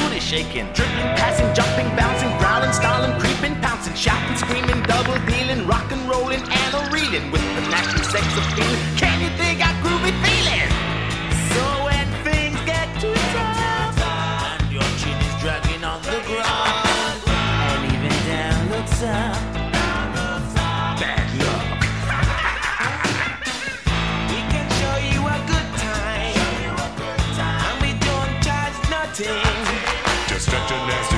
booty shaking, dribbling, passing, jumping, bouncing, growling, stalling, creeping, pouncing, shouting, screaming, double dealing, rock and rolling, and a reeling with the natural sex appeal. Can you dig our groovy feeling? So when things get too tough and your chin is dragging on the ground, and even down looks up, bad luck. We can show you a good time, and we don't charge nothing. Just stretch your nasty